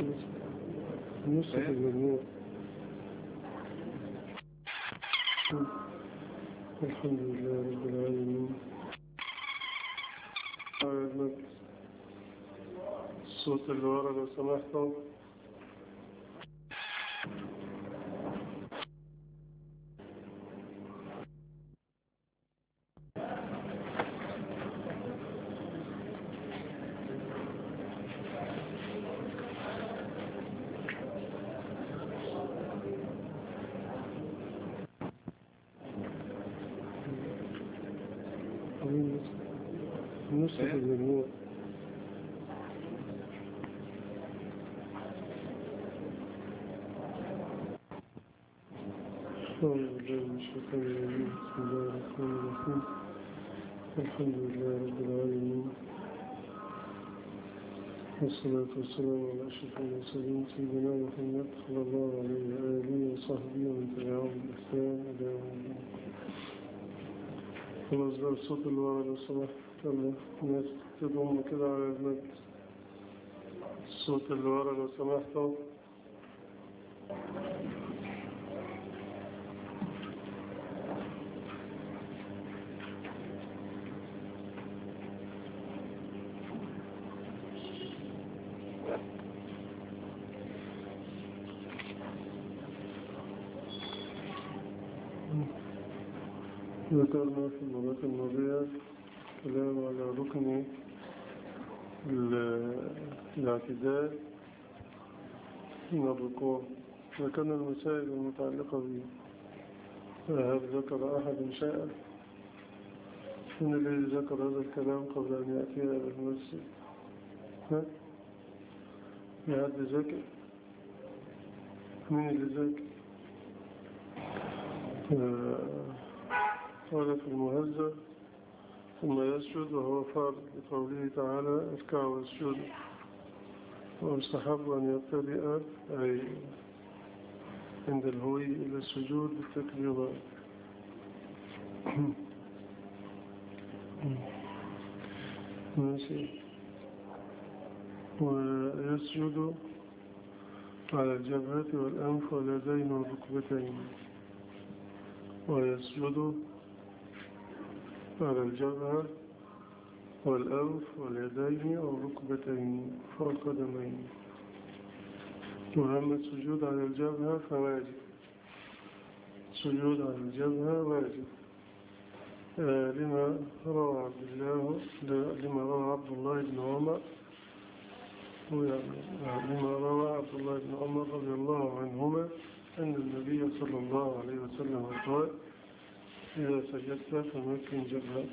نصف المجموع. الحمد لله رب العالمين. الصوت اللي ورا لو سمحتم. نصف المجموع. أعوذ بالله من الشيطان الرجيم. بسم الله الرحمن الرحيم. الحمد لله رب العالمين، والصلاة والسلام على أشرف المرسلين سيدنا محمد صلى الله عليه وآله وصحبه ومن تبعهم بإحسان إلى يوم الدين. خلاص بقى الصوت اللي ورا لو سمحت. يلا الناس تضم كده على المجلس. الصوت اللي ورا لو سمحتوا. ذكرنا في المرات الماضية كلام على ركن الاعتدال من الركوع. ذكرنا المسائل المتعلقة به. هل ذكر أحد شيئا؟ من الذي ذكر هذا الكلام قبل أن يأتي إلى المسجد؟ لحد ذكر؟ من اللي ذكر؟ قال في المهذب ثم يسجد وهو فرض لقوله تعالى اركعوا واسجدوا، ويستحب أن يبتدئ أي عند الهوي إلى السجود بالتكبيرات. ماشي. ويسجد على الجبهة والأنف واليدين والركبتين. ويسجد على الجبهة والأنف واليدين والركبتين والقدمين. وأما السجود على الجبهة فواجب. السجود على الجبهة واجب لما روى عبد الله بن عمر رضي الله عنهما أن النبي صلى الله عليه وسلم قال إذا سجدت فمكن جبهتك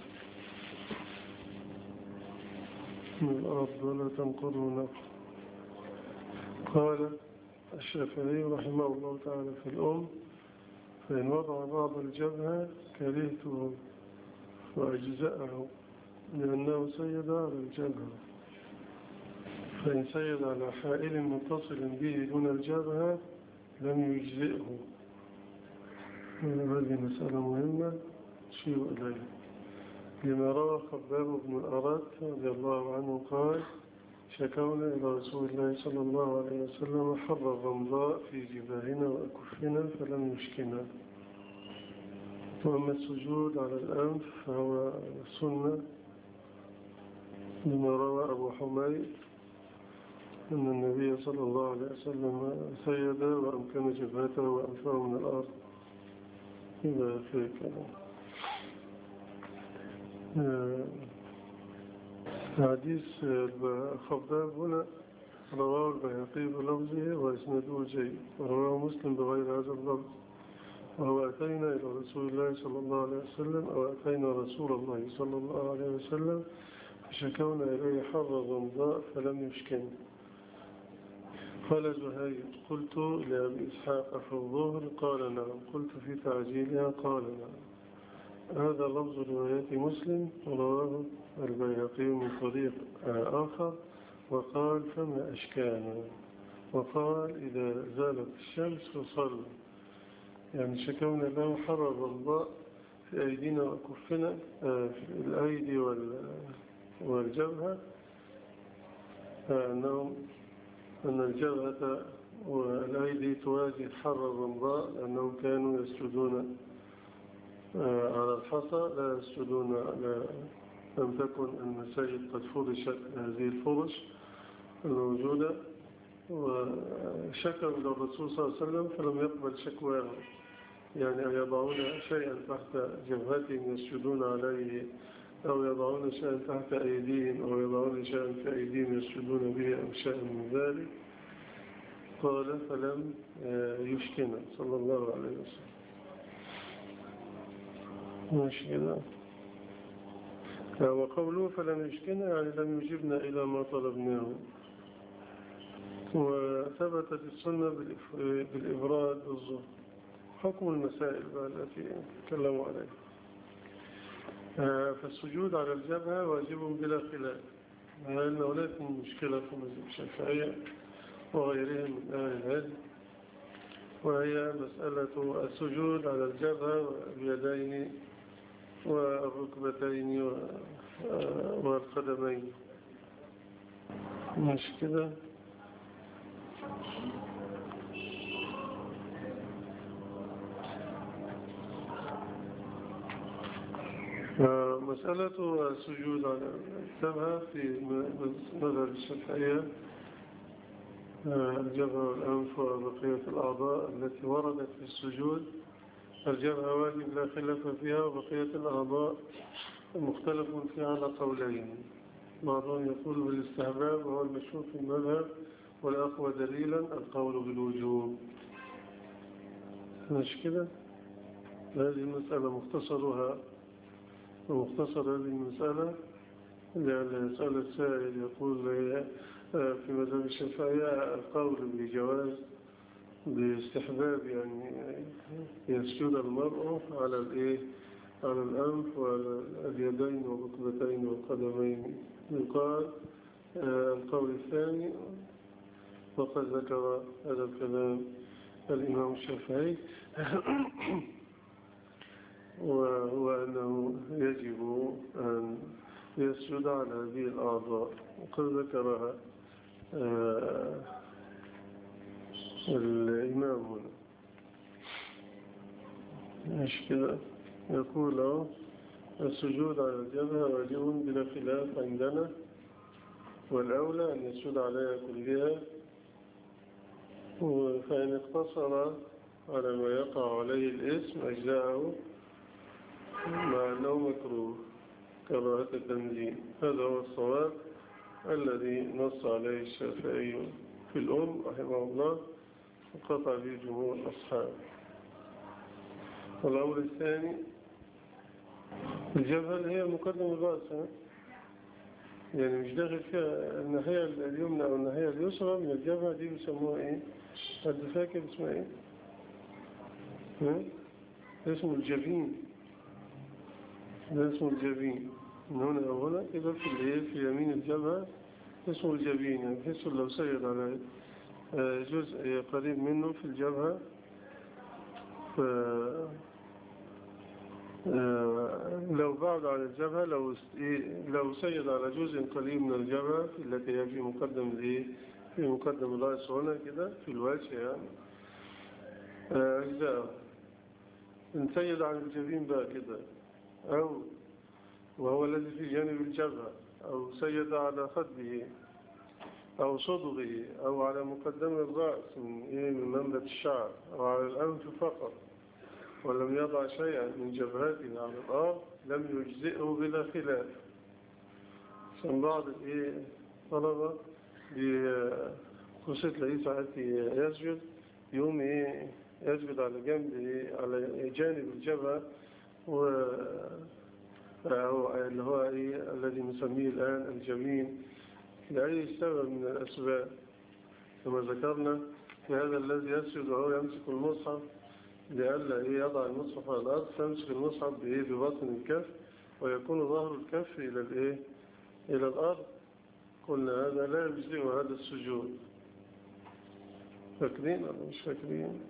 من الأرض ولا تنقضوا نفسك. قال الشافعي رحمه الله تعالى في الأم فإن وضع بعض الجبهة كرهته وأجزأه لأنه سيد على الجبهة. فإن سيد على حائل متصل به دون الجبهة لم يجزئه. هذه مسألة مهمة شيء إليه. لما روى خباب بن الأرد رضي الله عنه قال شكونا إلى رسول الله صلى الله عليه وسلم حر الرمضاء في جباهنا وأكفنا فلم يشكنا. وأما السجود على الأنف فهو سنة لما روى أبو حميد أن النبي صلى الله عليه وسلم سيد وأمكن جبهته وأنفه من الأرض إذا في كلام. حديث خباب هنا رواه البيهقي بلفظه وإسناده جيد، ورواه مسلم بغير هذا اللفظ. وهو أتينا إلى رسول الله صلى الله عليه وسلم أو أتينا رسول الله صلى الله عليه وسلم فشكونا إليه حر الرمضاء فلم يشكن. قال زهير قلت لأبي إسحاق في الظهر قال نعم، قلت في تعجيلها قال نعم. هذا لفظ رواية مسلم ورواه البيهقي من طريق آخر وقال فما أشكانا، وقال إذا زالت الشمس فصلوا. يعني شكونا له حر الرمضاء في أيدينا وكفنا في الأيدي والجبهة، أنهم أن الجبهة والأيدي تواجه حر الرمضاء لأنهم كانوا يسجدون على الحصى، لا يسجدون لم تكن المساجد قد فرشت هذه الفرش الموجودة، وشكوا إلى الرسول صلى الله عليه وسلم فلم يقبل شكواهم، يعني أن يضعون شيئا تحت جبهتهم يسجدون عليه، أو يضعون شيئا تحت أيديهم، أو يضعون شيئا في أيديهم يسجدون به، أو شيئا من ذلك. قال فلم يشكنا صلى الله عليه وسلم. مش كده؟ وقوله فلم يشكنا يعني لم يجبنا إلى ما طلبناه. وثبتت السنة بالإبراد والظهر. حكم المسائل التي تكلموا عليها. فالسجود على الجبهة واجب بلا خلاف، لأنه لا يكون مشكلة في مذهب الشافعية وغيرهم من أهل العلم، وهي مسألة السجود على الجبهة واليدين والركبتين والقدمين. مش كده؟ مسألة السجود على الجبهة في مذهب الشافعية، الجبهة والأنف وبقية الأعضاء التي وردت في السجود، الجبهة واجب لا خلاف فيها، وبقية الأعضاء مختلف فيها على قولين. بعضهم يقول بالاستحباب وهو المشهور في المذهب، والأقوى دليلا القول بالوجوب. مش كده؟ هذه المسألة مختصرها، ومختصر هذه المسألة لأن يسأل السائل يقول في مذهب الشافعية القول بجواز باستحباب، يعني يسجد المرء على على الأنف وعلى اليدين والركبتين والقدمين. يقال القول الثاني وقد ذكر هذا الكلام الإمام الشافعي وهو أنه يجب أن يسجد على هذه الأعضاء، وقد ذكرها الإمام هنا. مش كده؟ يقول السجود على الجبهة واجب بلا خلاف عندنا، والأولى أن يسجد عليها كلها، فإن اقتصر على ما يقع عليه الاسم أجزاءه، مع أنه مكروه كراهة التنزيل. هذا هو الصواب الذي نص عليه الشافعي في الأم رحمه الله، وقطع به جمهور الأصحاب. والأمر الثاني الجبهة اللي هي مقدم الرأس، يعني مش داخل فيها الناحية اليمنى أو الناحية اليسرى من الجبهة، دي بيسموها إيه؟ حد فاكر اسمها إيه؟ اسمه الجبين. ده اسمه الجبين من هنا أو هنا كده في يمين الجبهة، اسمه الجبين. يعني بحيث لو سيد على جزء قريب منه في الجبهة، لو بعد عن الجبهة، لو سيد على جزء قليل من الجبهة التي هي في مقدم الرأس هنا كده في الوجه، يعني أجزاء. إن سيد عن الجبين بقى كده، أو وهو الذي في جانب الجبهة، أو سيد على خده أو صدغه، أو على مقدم الرأس من منبت الشعر، أو على الأنف فقط، ولم يضع شيئا من جبهته على الأرض، لم يجزئه بلا خلاف. عشان بعض طلبة بخصوص لئي ساعات يسجد، يوم يسجد على جنب على جانب الجبهة، اللي هو الذي نسميه الآن الجبين، لأي سبب من الأسباب. كما ذكرنا في هذا الذي يسجد وهو يمسك المصحف، لألا يضع المصحف على الأرض، فيمسك المصحف ببطن الكف، ويكون ظهر الكف إلى الأرض. قلنا هذا لا يجزئ هذا السجود. فاكرين ولا مش فاكرين؟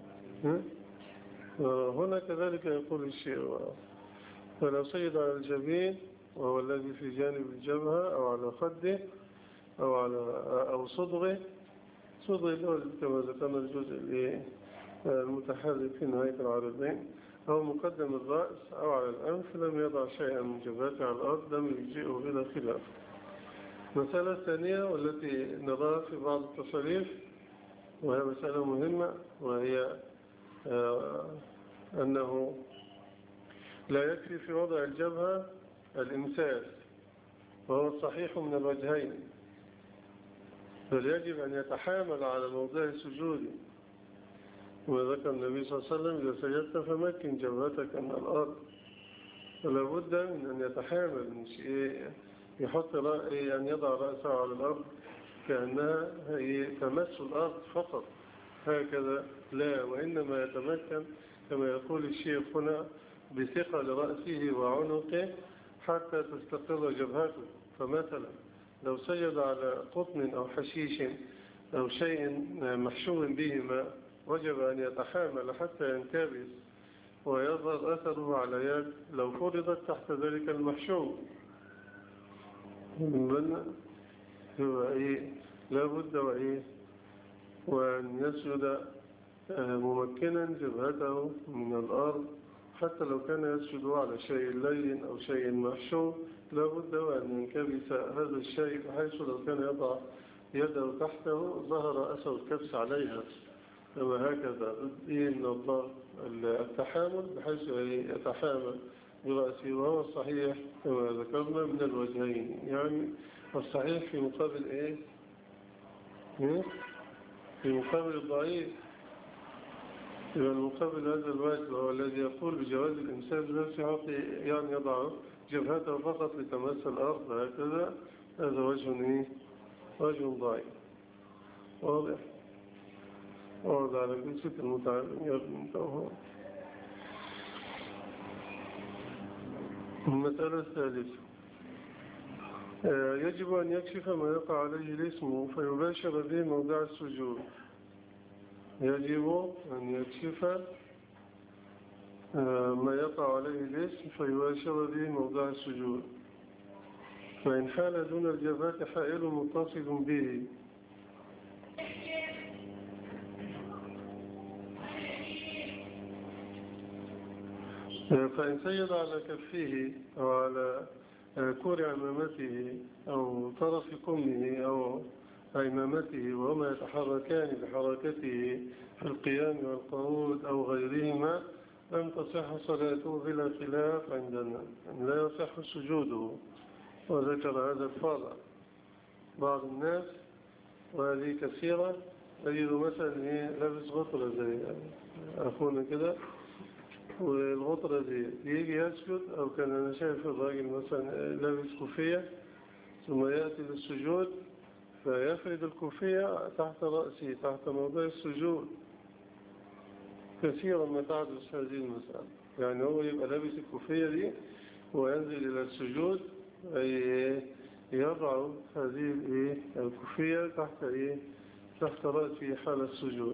هنا كذلك يقول الشيء، فلو سيد على الجبين وهو الذي في جانب الجبهة، أو على خده، أو صدغه. فضل كما ذكرنا الجزء المتحرك في نهاية العارضين أو مقدم الرأس أو على الأنف لم يضع شيئا من جبهته على الأرض لم يجزئه بلا خلاف. مسألة ثانية والتي نراها في بعض التصاريف وهي مسألة مهمة، وهي أنه لا يكفي في وضع الجبهة الإمساك، وهو الصحيح من الوجهين، بل يجب أن يتحامل على موضع السجود. وذكر النبي صلى الله عليه وسلم: إذا سجدت فمكن جبهتك من الأرض. فلا بد من أن يتحامل، مش يحط أن يضع رأسه على الأرض كأنها تمس الأرض فقط هكذا، لا، وإنما يتمكن كما يقول الشيخ هنا بثقل رأسه وعنقه حتى تستقر جبهته. فمثلا لو سجد على قطن أو حشيش أو شيء محشو بهما وجب أن يتحامل حتى ينكبس ويظهر أثره على يد لو فرضت تحت ذلك المحشو. لا بد وأن يسجد ممكنا جبهته من الأرض، حتى لو كان يسجد على شيء لين أو شيء محشو لا بد وأن ينكبس هذا الشيء، بحيث لو كان يضع يده تحته ظهر أثر الكبس عليها. كما هكذا من الله التحامل بحيث يتحامل برأسه، وهو الصحيح كما ذكرنا من الوجهين، يعني الصحيح في مقابل في مقابل الضعيف. إذا المقابل هذا الواجب هو الذي يقول بجواز الإمساك بنفسه، يعني يضع جبهته فقط لتمس الأرض هكذا، هذا وجه ضعيف. واضح على جلسة المتعلم يرمي توهان. المسألة الثالثة: يجب أن يكشف ما يقع عليه الاسم فيباشر به موضع السجود. يجب أن يكشف ما يقع عليه الاسم فيباشر به موضع السجود، فإن حال دون الجبهة حائل متصل به فإن سجد على كفيه أو على كور عمامته أو طرف قمه أو عمامته وهما يتحركان بحركته في القيام والقعود أو غيرهما لم تصح صلاته بلا خلاف عندنا، لا يصح سجوده. وذكر هذا الفرع بعض الناس، وهذه كثيرة، تجد مثلا لابس غطرة زي أخونا كده، والغطرة دي يجي يسجد، أو كان أنا شايف الراجل مثلا لابس كوفية ثم يأتي للسجود فيفرد الكوفية تحت رأسه تحت موضع السجود. كثيرا ما تحدث هذه المسألة، يعني هو يبقى لابس الكوفية دي وينزل إلى السجود يضع هذه الكوفية تحت رأسه حال السجود.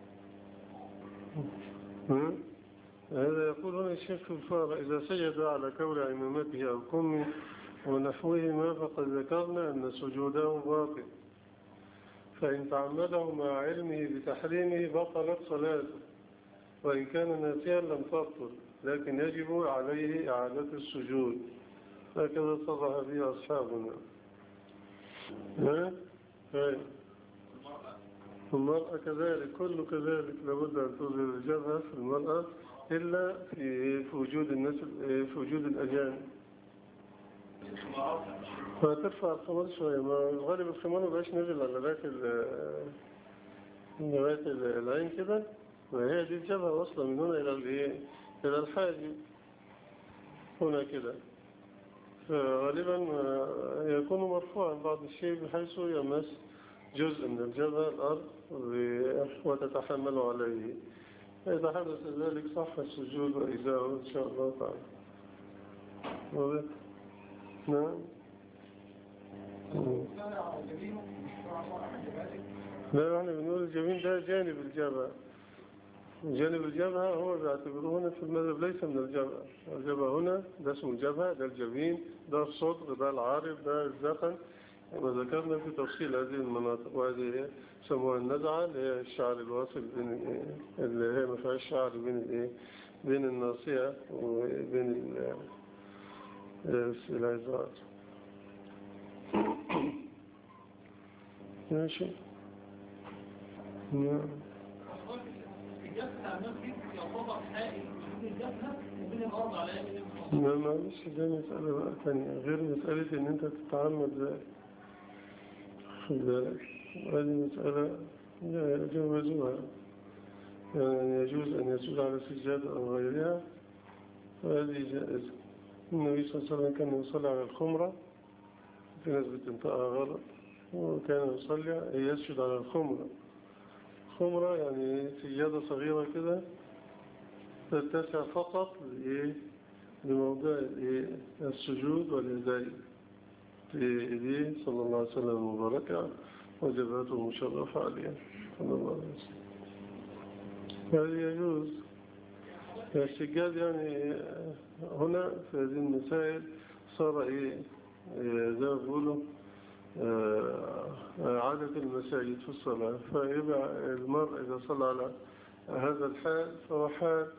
هذا يقول هنا الشيخ في الفارع: إذا سجد على كور عمامته أو كمه ونحوهما فقد ذكرنا أن سجوده باطل، فإن تعمده مع علمه بتحريمه بطلت صلاته، وإن كان ناسيا لم تبطل، لكن يجب عليه إعادة السجود. هكذا صرح به أصحابنا. المرأة كذلك، كل كذلك لابد أن تظهر الجبهة في المرأة إلا في وجود الأجانب. فترفع الخمار شوية، ما الغالب الخمار ما بقاش نزل على لغاية العين كده، وهي دي الجبهة واصلة من هنا إلى الحاجب هنا كده، فغالبا يكون مرفوعا بعض الشيء بحيث يمس جزء من الجبهة الأرض وتتحمل عليه. فإذا حدث ذلك صح السجود وإجزاؤه إن شاء الله تعالى. واضح؟ نعم. لا، احنا بنقول الجبين ده جانب الجبهة. جانب الجبهة هو بيعتبروه هنا في المذهب ليس من الجبهة. الجبهة هنا ده اسمه الجبهة، ده الجبين، ده الصدر، ده العارض، ده الذقن. كما ذكرنا في تفصيل هذه المناطق، وهذه يسموها النزعة اللي هي الشعر الواصل بين اللي هي ما فيهاش شعر بين الناصية وبين العظات. ماشي. نعم. لا معلش، ده مسألة بقى ثانية غير مسألة إن أنت تتعمد ذلك. خد بالك، هذه مسألة يجوزوها، يعني يجوز أن يسجد على سجادة أو غيرها، وهذه جائزة. النبي صلى الله عليه وسلم كان يصلي على الخمرة، في ناس بتنطقها غلط، وكان يسجد على الخمرة. خمرة يعني سجادة صغيرة كده تتسع فقط لموضع السجود واليدين في إيديه صلى الله عليه وسلم المباركة وجبهته المشرفة عليه صلى الله عليه وسلم. هذا يجوز. السجاد يعني هنا في هذه المسائل صار زي ما بيقولوا عادة المساجد في الصلاة، فيبقى المرء إذا صلى على هذا الحال فهو حال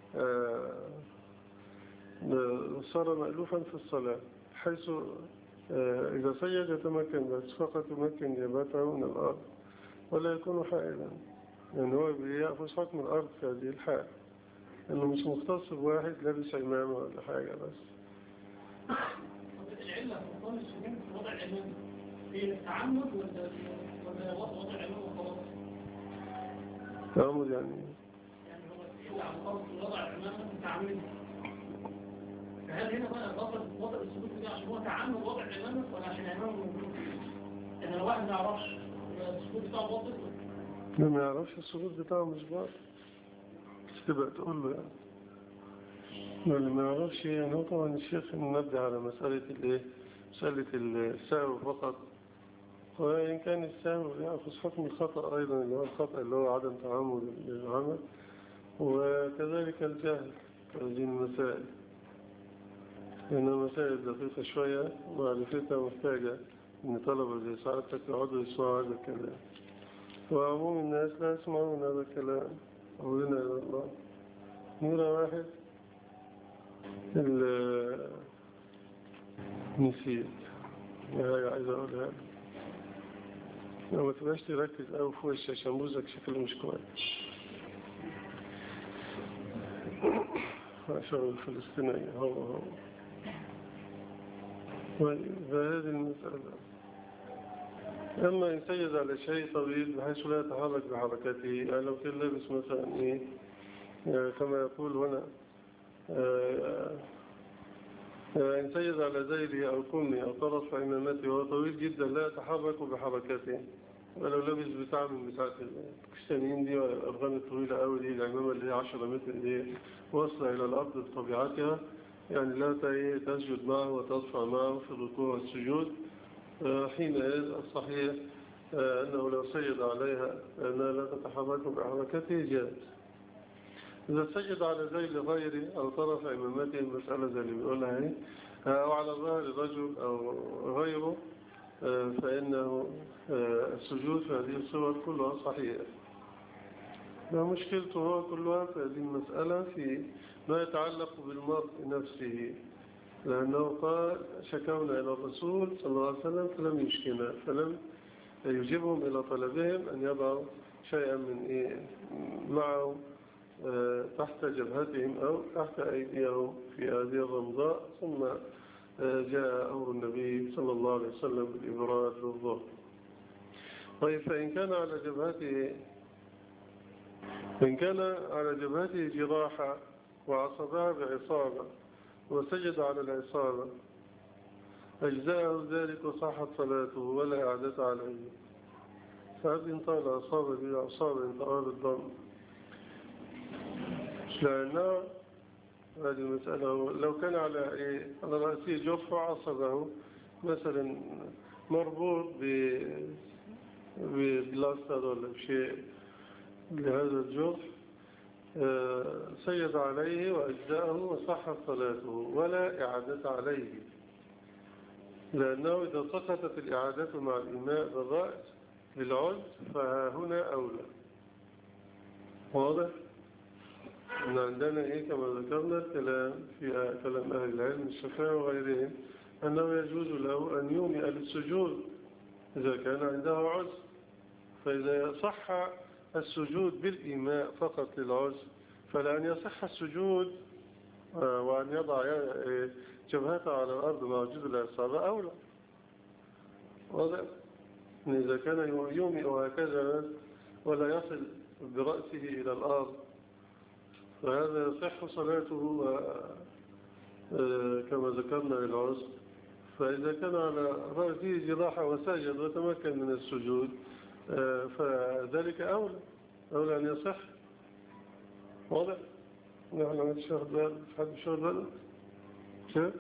صار مألوفا في الصلاة، حيث إذا سجد يتمكن بس فقط يمكن جبهته من الأرض ولا يكون حائلا، يعني هو بيأخذ حكم الأرض في هذه الحال، لأنه مش مختص بواحد لابس عمامة ولا حاجة بس. العلة في مقام السجود في وضع العمامة هي التعمد ولا وضع العمامة وخلاص؟ تعمد يعني هو العلة على فرض وضع العمامة متعمد، فهل هنا بقى الغلط وضع السجود دي عشان هو تعمد وضع العمامة ولا عشان العمامة موجود؟ يعني لو واحد ما يعرفش السجود بتاعه باطل ولا ما يعرفش السجود بتاعه مش باطل، بس تبقى تقول له يعني اللي ما يعرفش. يعني هو طبعا الشيخ منبه على مسألة السهو فقط، وإن كان السهو يأخذ حكم الخطأ أيضا، اللي هو الخطأ اللي هو عدم تعمد للعمل، وكذلك الجهل في هذه المسائل، لأنها مسائل دقيقة شوية ومعرفتها محتاجة إن طلبة زي سعادتك يقعدوا يسمعوا هذا الكلام، وعموم الناس لا يسمعون هذا الكلام. أولنا إلى الله نورة واحد نسيت عايز أقولها لك، ما تبقاش تركز أوي في وشك عشان بوزك شكله مش كويس. شغل الفلسطينية هو فهذه المسألة. أما إن سجد على شيء طويل بحيث لا يتحرك بحركته، يعني لو كان لابس مثلا كما يقول هنا إن سجد على ذيله أو كمه أو طرف عمامته وهو طويل جدا لا يتحرك بحركته، ولو لبس بتاع من بتاعة الكشتانيين دي والأرغام الطويلة أوي دي، العمامة اللي هي 10 متر دي واصلة إلى الأرض بطبيعتها، يعني لا تسجد معه وترفع معه في الركوع والسجود، حينئذ الصحيح أنه لو سجد عليها أنها لا تتحرك بحركته جاز. إذا سجد على ذيل غيره أو طرف عمامته، المسألة زي اللي بيقولها أو على ظهر رجل أو غيره، فإنه السجود في هذه الصور كلها صحيح. مشكلته هو كلها في هذه المسألة في ما يتعلق بالمرء نفسه، لأنه قال شكونا إلى الرسول صلى الله عليه وسلم فلم يشكنا، فلم يجيبهم إلى طلبهم أن يضعوا شيئا من معه تحت جبهتهم أو تحت أيديهم في هذه الرمضاء، ثم جاء أمر النبي صلى الله عليه وسلم بالإبراد للظهر. طيب فإن كان على جبهته جراحة وعصبها بعصابة وسجد على العصابة أجزاءه ذلك وصحت صلاته ولا إعادة عليه، فهذه طال أصابة بأصابة انتقال الضم، لأنه هذه المسألة لو كان على رأسه جرح وعصبه مثلا مربوط ببلاستر ولا بشيء لهذا الجرح، سجد عليه وأجزاءه وصحت صلاته ولا إعادة عليه. لأنه إذا سقطت الإعادة مع الإيماء بالرأس للعجز فهنا أولى. واضح؟ إن عندنا كما ذكرنا الكلام في كلام أهل العلم الشافعي وغيرهم أنه يجوز له أن يومئ للسجود إذا كان عنده عجز. فإذا صح السجود بالإيماء فقط للعجز فلأن يصح السجود وأن يضع جبهته على الأرض مع وجود الإصابة أولى. واضح؟ إذا كان يومئ هكذا ولا يصل برأسه إلى الأرض فهذا يصح صلاته كما ذكرنا للعسر. فإذا كان على رأسه جراحة وسجد وتمكن من السجود فذلك أولى أن يصح. واضح؟ نحن عند الشهر بلد حد الشهر بلد كيف؟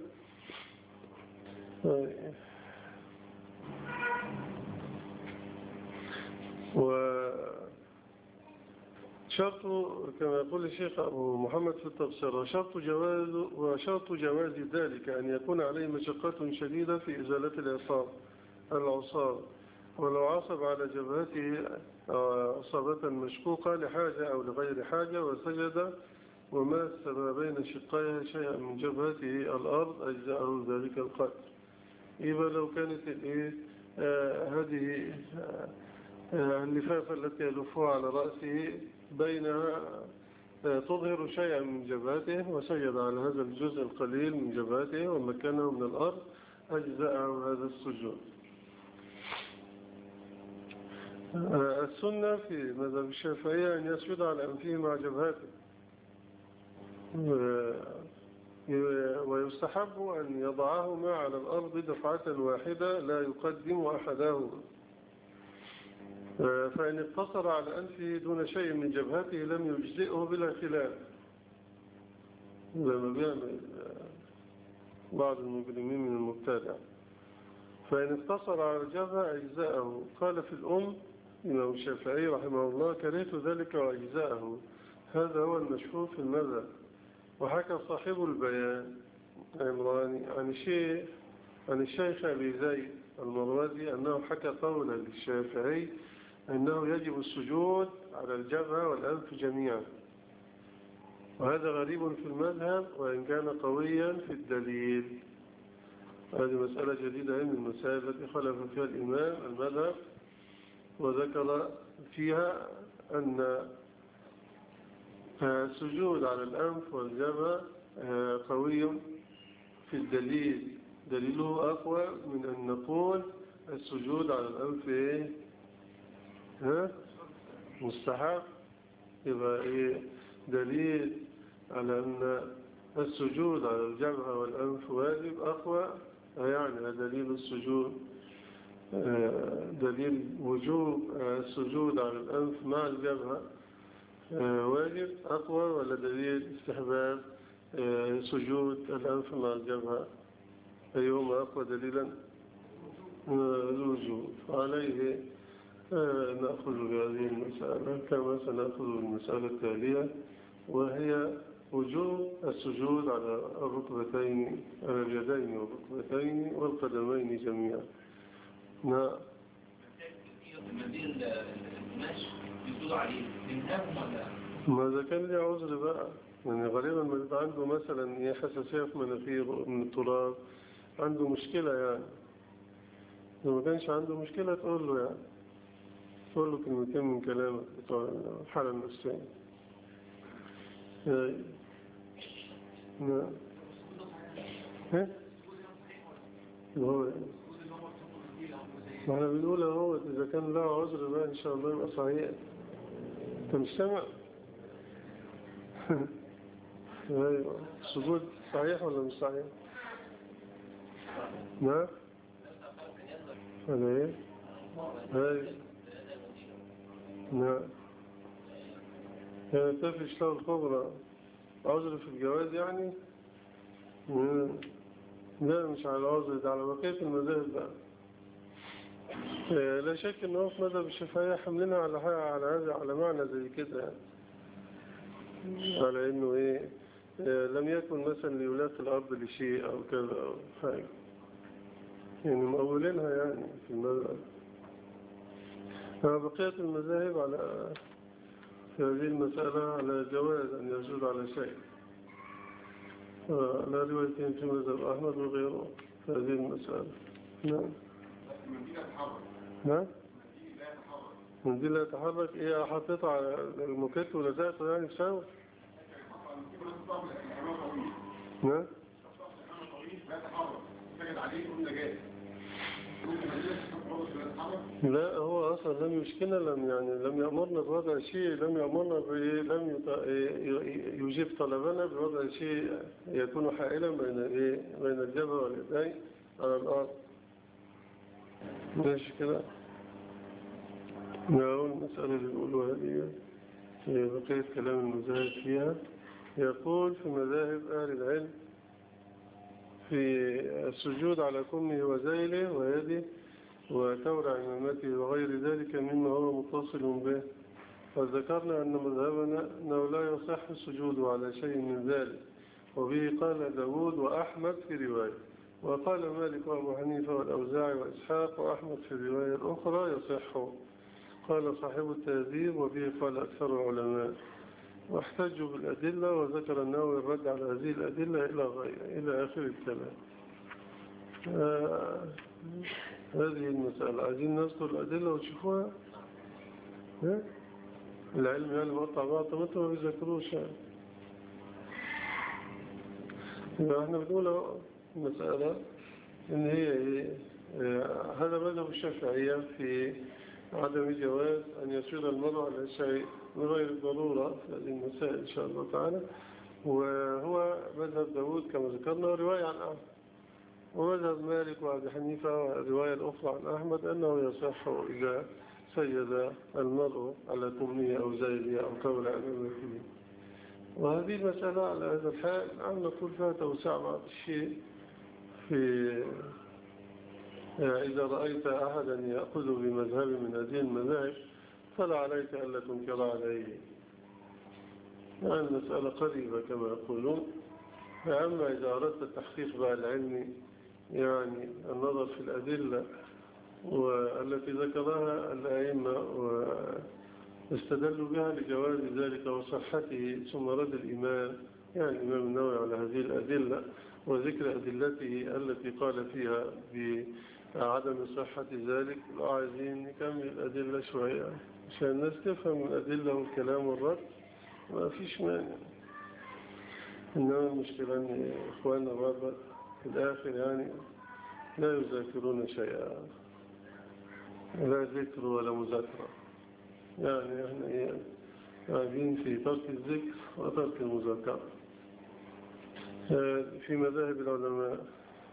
شرط كما يقول الشيخ أبو محمد في التفسير وشرط جواز ذلك أن يكون عليه مشقة شديدة في إزالة العصار ولو عصب على جبهته عصابة مشقوقة لحاجة أو لغير حاجة وسجد وماس ما بين شقائها شيئا من جبهته الأرض أجزاءه ذلك القدر. إذا لو كانت هذه اللفافة التي يلفها على رأسه بينها تظهر شيئا من جبهته وسجد على هذا الجزء القليل من جبهته ومكانه من الأرض أجزاءه هذا السجود. السنة في مذهب الشافعية أن يسجد على أنفه مع جبهته ويستحب أن يضعهما على الأرض دفعة واحدة لا يقدم أحدهما. فإن اقتصر على أنفه دون شيء من جبهته لم يجزئه بلا خلاف لما بيعمل بعض المجرمين من المبتدع. فإن اقتصر على الجبهة أجزاءه. قال في الأم الإمام الشافعي رحمه الله كرهت ذلك وأجزاءه. هذا هو المشهور في المذهب. وحكى صاحب البيان عمراني عن الشيخ أبي زيد المروزي أنه حكى قولا للشافعي أنه يجب السجود على الجبهة والأنف جميعا. وهذا غريب في المذهب وإن كان قويا في الدليل. هذه مسألة جديدة من المسائل التي خلف فيها الإمام المذهب وذكر فيها أن السجود على الأنف والجبهة قوي في الدليل. دليله أقوى من أن نقول السجود على الأنف مستحب. يبقى دليل على أن السجود على الجبهة والأنف واجب أقوى. يعني دليل السجود دليل وجوب السجود على الأنف مع الجبهة واجب أقوى ولا دليل استحباب سجود الأنف مع الجبهة أيهما أقوى دليلا؟ الوجوب. عليه نأخذ بهذه المسألة كما سنأخذ المسألة التالية وهي وجوب السجود على الركبتين على اليدين والركبتين والقدمين جميعا. نعم. ماذا كان لي عذر بقى؟ يعني غالبا ما يبقى عنده مثلا حساسية في مناخيره من التراب عنده مشكلة يعني. لو ما كانش عنده مشكلة تقول له يعني تقول له كلمتين من كلامك بتوع الحالة النفسية. نعم. هو احنا بنقول اهو اذا كان له عذر بقى ان شاء الله يبقى صحيح. انت مش سامع؟ ايوه السجود صحيح ولا مش صحيح؟ نعم. ولا ايه؟ ايوه نعم. يعني تفش له الكبرى عذر في الجواز يعني؟ لا مش على العذر ده على بقية المذاهب بقى. لا شك ان هو في مذهب الشافعية حملنا على معنى زي كده يعني. على انه لم يكن مثلا ليلاقي الارض لشيء او كذا او حاجة. يعني مؤولينها يعني في المذهب. بقية المذاهب على في هذه المسألة على جواز أن يسجد على شيء، لا روايتين في مذهب أحمد وغيره في هذه المسألة. نعم. نعم. منديل لا يتحرك. ايه حطيته على الموكيت ولزقته يعني بسبب؟ نعم. لا هو أصلا لم يشكلنا، لم يأمرنا بوضع شيء، لم يأمرنا لم يجيب طلبنا بوضع شيء يكون حائلا بين الجبهة واليدين على الأرض. ماشي كده. نقول المسألة اللي بيقولوها دي هي بقية كلام المذاهب فيها. يقول في مذاهب أهل العلم في السجود على كمه وذيله ويده وتورع عمامته وغير ذلك مما هو متصل به. فذكرنا أن مذهبنا أنه لا يصح السجود على شيء من ذلك، وبه قال داود وأحمد في رواية، وقال مالك وأبو حنيفة والأوزاعي وإسحاق وأحمد في الرواية الأخرى يصح. قال صاحب التهذيب وبه قال أكثر العلماء، واحتجوا بالأدلة، وذكر النووي الرد على هذه الأدلة إلى آخر الكلام. هذه المسألة عايزين نذكر الأدلة وتشوفوها. العلم يعني مقطع بعض، طب انتوا ما بيذكروش يعني. احنا بنقول المسألة ان هي هذا مذهب الشافعية في عدم جواز أن يسجد المرء على شيء من غير الضرورة في هذه المسائل إن شاء الله تعالى. وهو مذهب داود كما ذكرنا رواية عن أحمد، ومذهب مالك وأبي حنيفة والرواية الأخرى عن أحمد أنه يصح إذا سجد المرء على كمه أو زيله أو كول عمامته. وهذه المسألة على هذا الحال عم نقول فيها توسع بعض الشيء في إذا رأيت أحدا يأخذ بمذهب من هذه المذاهب فلا عليك ألا تنكر عليه، يعني المسألة قريبة كما يقولون. فأما إذا أردت التحقيق بقى العلمي، يعني النظر في الأدلة والتي ذكرها الأئمة واستدلوا بها لجواز ذلك وصحته، ثم رد الإمام يعني الإمام النووي على هذه الأدلة وذكر أدلته التي قال فيها بعدم صحة ذلك، عايزين نكمل الأدلة شوية عشان الناس تفهم الأدلة والكلام والرد، ما فيش مانع. إنما المشكلة أن إخواننا بابا في الآخر يعني لا يذاكرون شيئا، لا ذكر ولا مذاكرة، يعني احنا قاعدين في ترك الذكر وترك المذاكرة. في مذاهب العلماء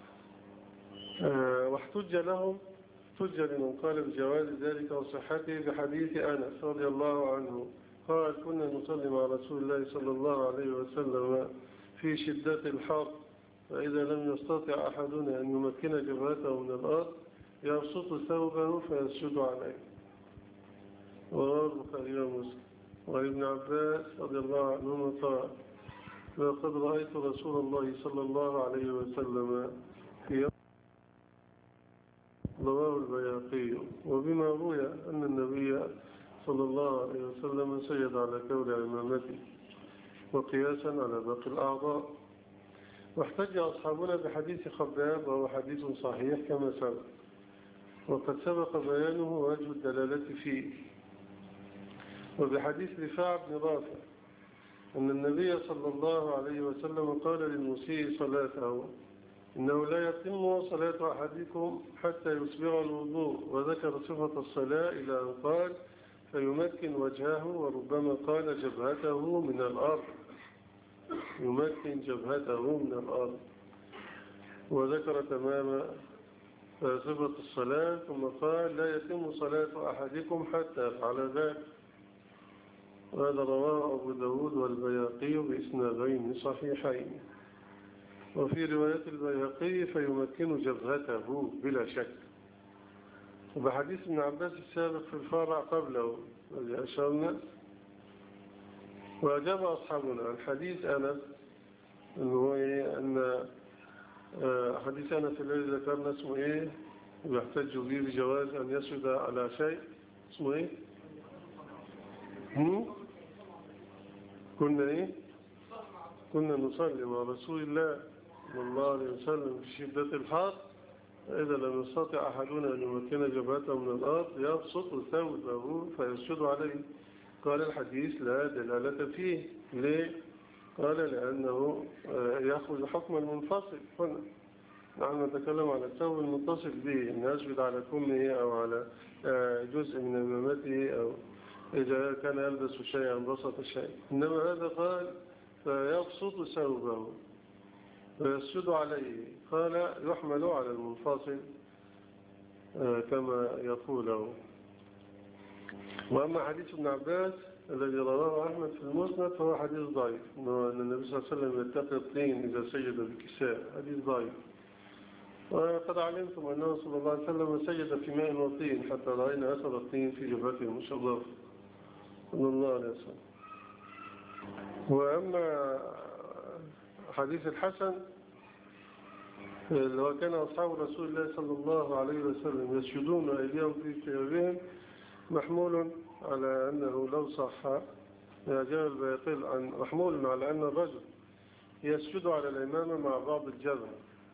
واحتج لهم، احتج لمن قال بجواز ذلك وصحته بحديث أنس رضي الله عنه قال كنا نصلي مع رسول الله صلى الله عليه وسلم في شدة الحر، فإذا لم يستطع أحدنا أن يمكن جبهته من الأرض يبسط ثوبه فيسجد عليه. ورواه البخاري ومسلم. وعن ابن عباس رضي الله عنهما قال لقد رأيت رسول الله صلى الله عليه وسلم في يوم، رواه البيهقي. وبما روي أن النبي صلى الله عليه وسلم سجد على كول عمامته وقياسا على باقي الأعضاء. واحتج أصحابنا بحديث خباب وهو حديث صحيح كما سبق، وقد سبق بيانه وجه الدلالة فيه. وبحديث رفاعة بن رافع أن النبي صلى الله عليه وسلم قال للمسيء صلاته إنه لا يتم صلاة أحدكم حتى يسبغ الوضوء، وذكر صفة الصلاة إلى أن قال فيمكن وجهه، وربما قال جبهته من الأرض، يمكن جبهته من الأرض، وذكر تمام صفة الصلاة، ثم قال لا يتم صلاة أحدكم حتى يفعل ذلك. وهذا رواه أبو داود والبيهقي بإسنادين صحيحين. وفي رواية البيهقي فيمكن جبهته بلا شك. وبحديث ابن عباس السابق في الفارع قبله الذي أشرنا. وأجاب أصحابنا عن حديث أنس أن حديث أنس الذي ذكرنا اسمه إيه؟ يحتج به بجواز أن يسجد على شيء اسمه إيه؟ كنا إيه؟ كنا نصلي مع رسول الله صلى الله عليه وسلم في شدة الحر، إذا لم يستطع أحدنا أن يمكن جبهته من الأرض يبسط ثوبه فيسجد عليه. قال الحديث لا دلالة فيه. ليه؟ قال لأنه يأخذ حكم المنفصل. هنا نحن نتكلم على الثوب المتصل به، أن يسجد على كمه أو على جزء من أمامته، أو إذا كان يلبس شيئا بسط شيء. إنما هذا قال فيبسط ثوبه ويسجد عليه، قال يحمل على المنفصل كما يقوله. وأما حديث ابن عباس الذي رواه أحمد في المسند فهو حديث ضعيف، أن النبي صلى الله عليه وسلم يتقي الطين إذا سجد بالكساء، حديث ضعيف. وقد علمتم أنه صلى الله عليه وسلم سجد في ماء وطين حتى رأينا أثر الطين في جبهته المشرفة صلى الله عليه وسلم. وأما حديث الحسن اللي هو كان أصحاب رسول الله صلى الله عليه وسلم يسجدون أيديهم في ثيابهم، محمول على أنه لو صح جاء البيقل عن محمول على أن الرجل يسجد على الإمامة مع بعض الجبهة.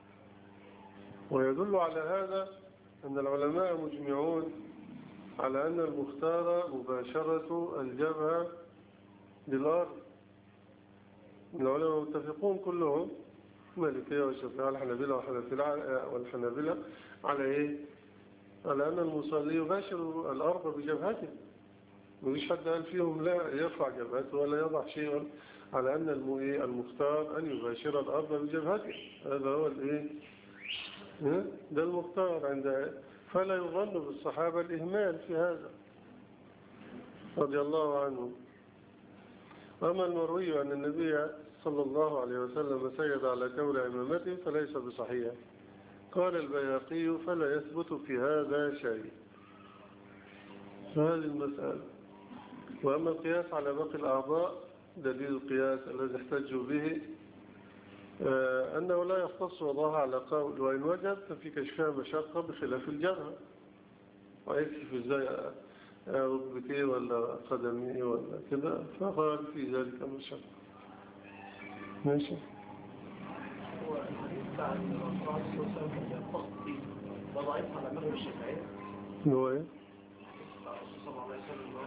ويدل على هذا أن العلماء مجمعون على أن المختار مباشرة الجبهة بالأرض. العلماء متفقون كلهم، مالكية والشافعية والحنابلة على إيه؟ على أن المصلي يباشر الأرض بجبهته. مفيش حد قال فيهم لا يرفع جبهته ولا يضع شيئا، على أن المختار أن يباشر الأرض بجبهته. هذا هو الإيه؟ ده المختار عند، فلا يظن بالصحابة الإهمال في هذا رضي الله عنهم. أما المروي أن النبي صلى الله عليه وسلم سجد على كور عمامته فليس بصحيح. قال البيهقي فلا يثبت في هذا شيء، هذه المسألة. وأما القياس على باقي الأعضاء، دليل القياس الذي احتجوا به أنه لا يختص وضعها على قول، وإن وجد ففي كشفها مشقة بخلاف الجبهة. ويكشف ازاي ركبتيه ولا قدميه ولا كده، فقال في ذلك مشقة. ماشي. هو الحديث بتاع الرسول عليه الصلاة والسلام يقصد ده ضعيف على مذهب الشافعية. هو ايه؟ الرسول صلى الله عليه وسلم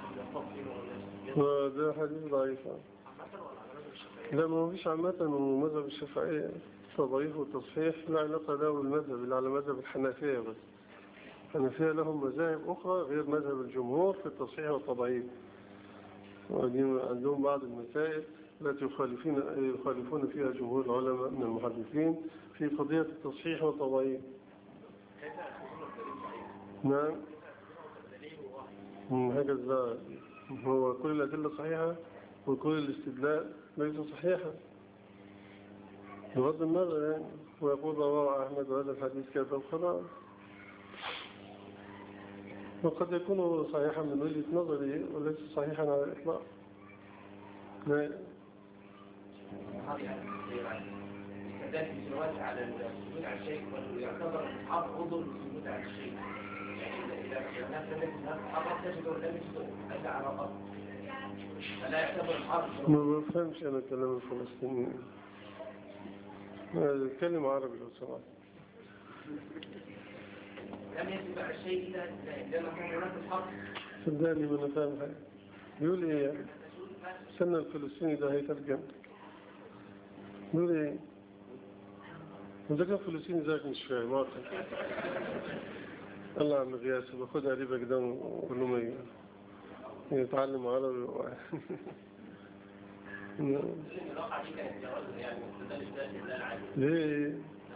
ده حديث ضعيف. عامة ولا على مذهب الشافعية؟ لا، ما فيش عامة من مذهب الشافعية. تضعيف وتصحيح لا علاقة له بالمذهب، اللي على مذهب الحنفية بس. الحنفية لهم مذاهب أخرى غير مذهب الجمهور في التصحيح والتضعيف. عندهم بعض المسائل التي يخالفون فيها جمهور العلماء من المحدثين في قضية التصحيح والتضعيف. نعم. هكذا هو كل الأدلة صحيحة وكل الاستدلال ليس صحيحا بغض النظر يعني. ويقول رواه أحمد وهذا الحديث كذا وخلاص، وقد يكون صحيحا من وجهة نظري وليس صحيحا على الإطلاق. استدلال في السنوات على السجود على الشيء ويعتبر أصحاب عضو السجود على الشيء، يعني إذا الناس لم تتحرك تجد ولم يسجد أدى على الأرض، فلا يعتبر أصحاب. ما بفهمش أنا كلام الفلسطينيين، أتكلم عربي لو سمحت. لم يسجد على الشيء إذا لم يكن هناك الحرب. صدقني ما أنا فاهم حاجة. بيقول إيه يعني؟ سنة الفلسطيني ده هيترجم. بيقول إيه؟ وده كان فلسطيني ذاك مش فاهم واقع. الله عم غياس باخدها قريبك ده وكل ما يتعلم عربي ليه؟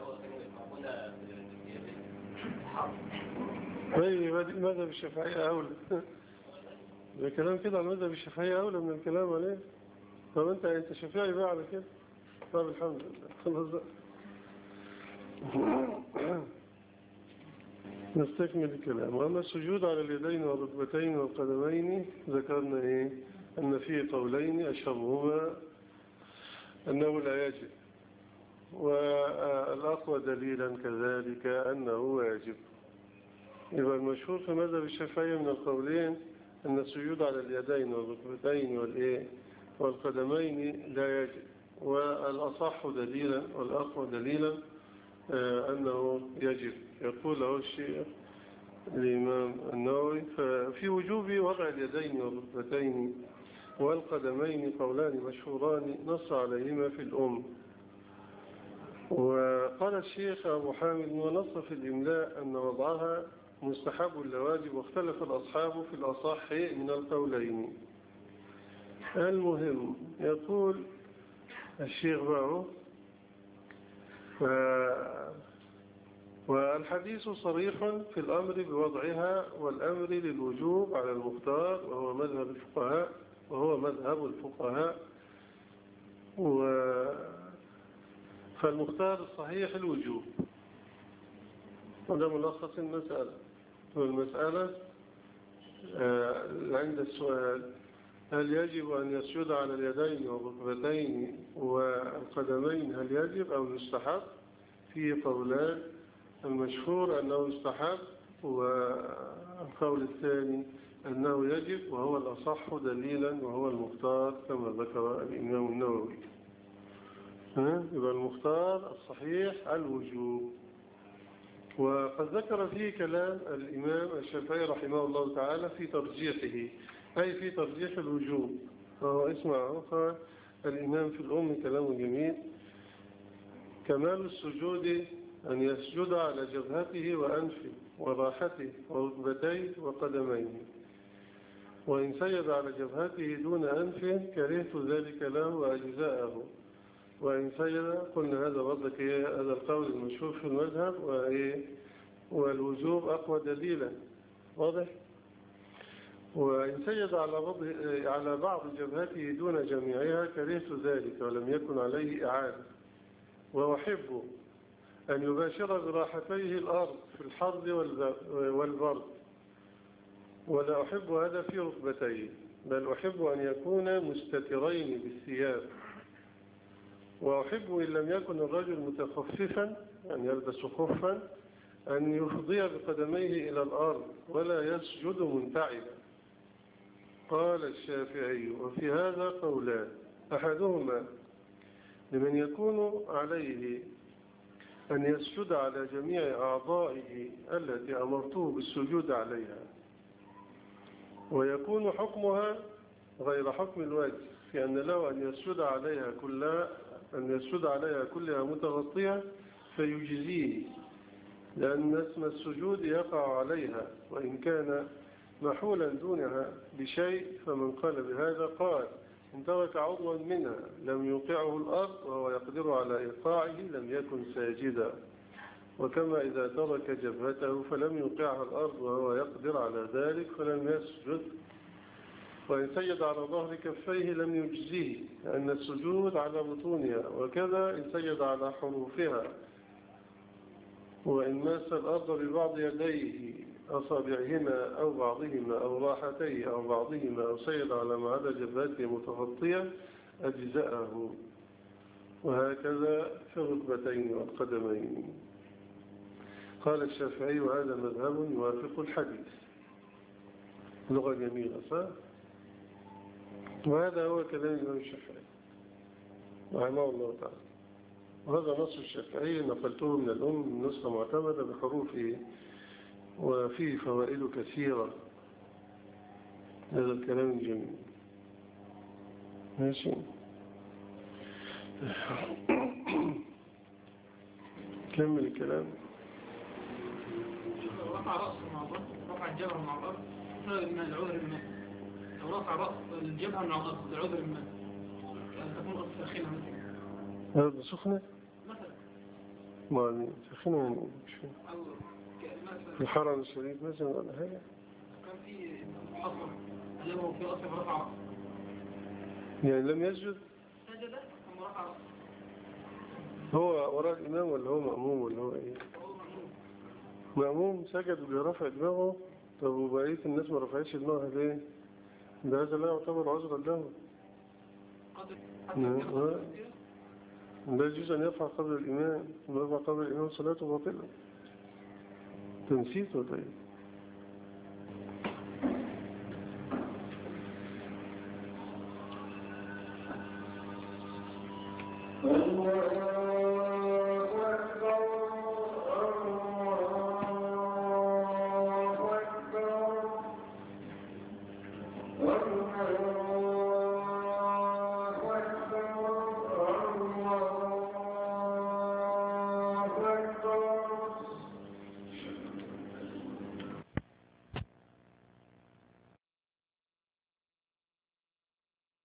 طيب المذهب الشافعية أولى. ده كلام كده على المذهب الشافعية أولى من الكلام عليه. طب أنت شافعي بقى على كده؟ طب الحمد لله خلاص بقى. نستكمل الكلام. وأما السجود على اليدين والركبتين والقدمين ذكرنا إيه؟ أن فيه قولين أشهرهما أنه لا يجب، والأقوى دليلا كذلك أنه واجب. يبقى المشهور في مذهب الشافعي من القولين أن السجود على اليدين والركبتين والقدمين لا يجب، والأصح دليلا والأقوى دليلا أنه يجب. يقول له الشيخ الإمام النووي ففي وجوب وضع اليدين والركبتين والقدمين قولان مشهوران نص عليهما في الأم. وقال الشيخ أبو حامد ونص في الإملاء أن وضعها مستحب لا واجب، واختلف الأصحاب في الأصح من القولين. المهم يقول الشيخ باعه والحديث صريح في الأمر بوضعها والأمر للوجوب على المختار وهو مذهب الفقهاء فالمختار الصحيح الوجوب. وده ملخص المسألة. والمسألة عند السؤال هل يجب أن يسجد على اليدين والركبتين والقدمين هل يجب أو يستحب؟ في قولان، المشهور أنه يستحب، والقول الثاني أنه يجب، وهو الأصح دليلا وهو المختار كما ذكر الإمام النووي. يبقى المختار الصحيح الوجوب. وقد ذكر فيه كلام الإمام الشافعي رحمه الله تعالى في ترجيحه، أي في ترجيح الوجوب. فهو اسمع الإمام في الأم كلام جميل: كمال السجود أن يسجد على جبهته وأنفه وراحته وركبتيه وقدميه، وإن سجد على جبهته دون أنفه كرهت ذلك له وأجزاءه، وإن سجد قلنا هذا برضك هذا القول المشهور في المذهب، والوجوب أقوى دليلا. واضح؟ وإن سجد على بعض جبهته دون جميعها كرهت ذلك ولم يكن عليه إعادة. وأحب أن يباشر براحتيه الأرض في الحر والبرد، ولا أحب هذا في ركبتيه، بل أحب أن يكون مستترين بالثياب. وأحب إن لم يكن الرجل متخففا أن يلبس خفا أن يفضي بقدميه إلى الأرض ولا يسجد منتعبا. قال الشافعي: وفي هذا قولان، أحدهما لمن يكون عليه أن يسجد على جميع أعضائه التي أمرته بالسجود عليها، ويكون حكمها غير حكم الوجه، في أن له أن يسجد عليها كلها متغطية فيجزيه، لأن اسم السجود يقع عليها وإن كان محولا دونها بشيء. فمن قال بهذا قال: إن ترك عضوا منها لم يوقعه الأرض وهو يقدر على إيقاعه لم يكن ساجدا، وكما إذا ترك جبهته فلم يوقعها الأرض وهو يقدر على ذلك فلم يسجد. وإن سجد على ظهر كفيه لم يجزيه، لأن السجود على بطونها، وكذا إن سجد على حروفها. وإن ماس الأرض ببعض يديه أصابعهما أو بعضهما أو راحتيه أو بعضهما أو سجد على ما عدا جبهته متغطية أجزأه، وهكذا في الركبتين والقدمين. قال الشافعي: وهذا مذهب يوافق الحديث. لغة جميلة صح؟ وهذا هو كلام الإمام الشافعي رحمه الله تعالى، وهذا نص الشافعي نقلته من الأم نسخة معتمدة بحروفه، وفيه فوائد كثيرة. هذا الكلام الجميل. ماشي. كمل الكلام. رفع رأسه مع الأرض، رفع الجبهة مع الأرض لعذر ما. لو رفع رأس الجبهة مع الأرض لعذر ما تكون أرض ساخنة مثلا. أرض سخنة؟ مثلا. ما ساخنة يعني في الحرم الشريف مثلا ولا حاجة؟ كان في حصر أمامه في رأسه فرفع رأسه. يعني لم يسجد؟ سجد ثم رفع رأسه. هو وراء الإمام ولا هو مأموم ولا هو إيه؟ مأموم سجد برفع دماغه. طب وبقية الناس ما رفعتش دماغها ليه؟ ده هذا لا يعتبر عذرا له. لا يجوز أن يفعل قبل الإمام، وما يفعل قبل الإمام صلاته باطلة. تنسيت ولا إيه؟ الله أكبر